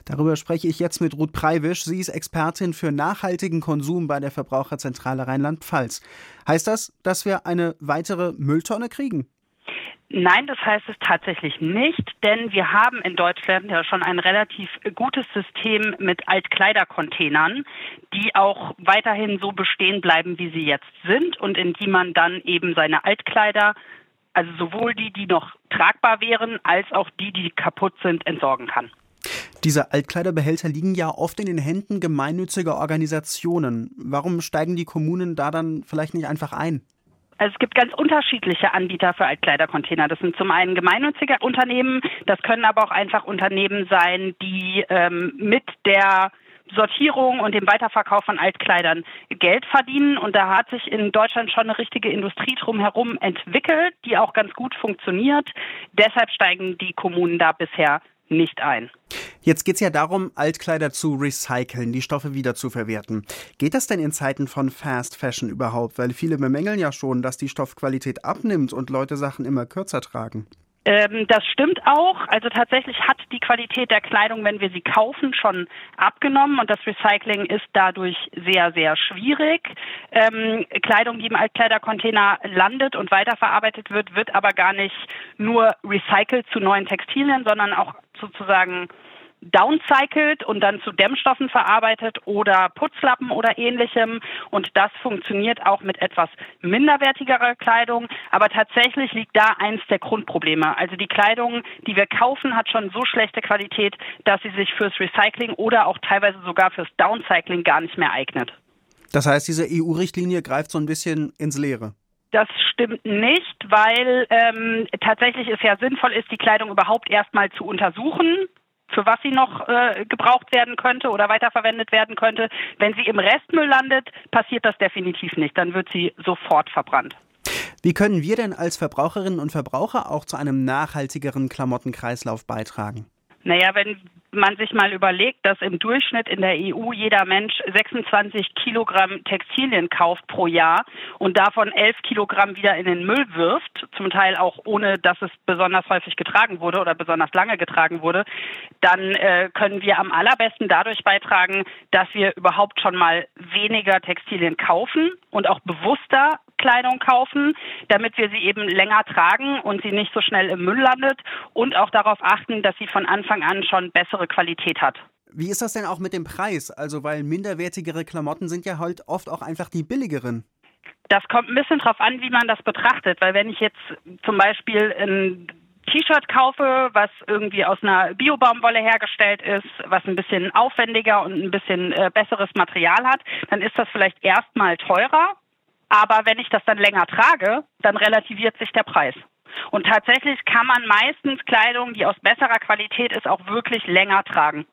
Darüber spreche ich jetzt mit Ruth Preibisch. Sie ist Expertin für nachhaltigen Konsum bei der Verbraucherzentrale Rheinland-Pfalz. Heißt das, dass wir eine weitere Mülltonne kriegen? Nein, das heißt es tatsächlich nicht, denn wir haben in Deutschland ja schon ein relativ gutes System mit Altkleidercontainern, die auch weiterhin so bestehen bleiben, wie sie jetzt sind und in die man dann eben seine Altkleider, also sowohl die noch tragbar wären, als auch die kaputt sind, entsorgen kann. Diese Altkleiderbehälter liegen ja oft in den Händen gemeinnütziger Organisationen. Warum steigen die Kommunen da dann vielleicht nicht einfach ein? Also es gibt ganz unterschiedliche Anbieter für Altkleidercontainer. Das sind zum einen gemeinnützige Unternehmen, das können aber auch einfach Unternehmen sein, die mit der Sortierung und dem Weiterverkauf von Altkleidern Geld verdienen. Und da hat sich in Deutschland schon eine richtige Industrie drumherum entwickelt, die auch ganz gut funktioniert. Deshalb steigen die Kommunen da bisher nicht ein. Jetzt geht es ja darum, Altkleider zu recyceln, die Stoffe wiederzuverwerten. Geht das denn in Zeiten von Fast Fashion überhaupt? Weil viele bemängeln ja schon, dass die Stoffqualität abnimmt und Leute Sachen immer kürzer tragen. Das stimmt auch. Also tatsächlich hat die Qualität der Kleidung, wenn wir sie kaufen, schon abgenommen und das Recycling ist dadurch sehr, sehr schwierig. Kleidung, die im Altkleidercontainer landet und weiterverarbeitet wird aber gar nicht nur recycelt zu neuen Textilien, sondern auch sozusagen downcycled und dann zu Dämmstoffen verarbeitet oder Putzlappen oder ähnlichem. Und das funktioniert auch mit etwas minderwertigerer Kleidung. Aber tatsächlich liegt da eins der Grundprobleme. Also die Kleidung, die wir kaufen, hat schon so schlechte Qualität, dass sie sich fürs Recycling oder auch teilweise sogar fürs Downcycling gar nicht mehr eignet. Das heißt, diese EU-Richtlinie greift so ein bisschen ins Leere. Das stimmt nicht, weil tatsächlich es ja sinnvoll ist, die Kleidung überhaupt erstmal zu untersuchen, für was sie noch gebraucht werden könnte oder weiterverwendet werden könnte. Wenn sie im Restmüll landet, passiert das definitiv nicht. Dann wird sie sofort verbrannt. Wie können wir denn als Verbraucherinnen und Verbraucher auch zu einem nachhaltigeren Klamottenkreislauf beitragen? Naja, wenn man sich mal überlegt, dass im Durchschnitt in der EU jeder Mensch 26 Kilogramm Textilien kauft pro Jahr und davon 11 Kilogramm wieder in den Müll wirft, zum Teil auch ohne, dass es besonders häufig getragen wurde oder besonders lange getragen wurde, dann können wir am allerbesten dadurch beitragen, dass wir überhaupt schon mal weniger Textilien kaufen und auch bewusster Kleidung kaufen, damit wir sie eben länger tragen und sie nicht so schnell im Müll landet und auch darauf achten, dass sie von Anfang an schon bessere Qualität hat. Wie ist das denn auch mit dem Preis? Also, weil minderwertigere Klamotten sind ja halt oft auch einfach die billigeren. Das kommt ein bisschen drauf an, wie man das betrachtet, weil wenn ich jetzt zum Beispiel ein T-Shirt kaufe, was irgendwie aus einer Bio-Baumwolle hergestellt ist, was ein bisschen aufwendiger und ein bisschen besseres Material hat, dann ist das vielleicht erstmal teurer. Aber wenn ich das dann länger trage, dann relativiert sich der Preis. Und tatsächlich kann man meistens Kleidung, die aus besserer Qualität ist, auch wirklich länger tragen.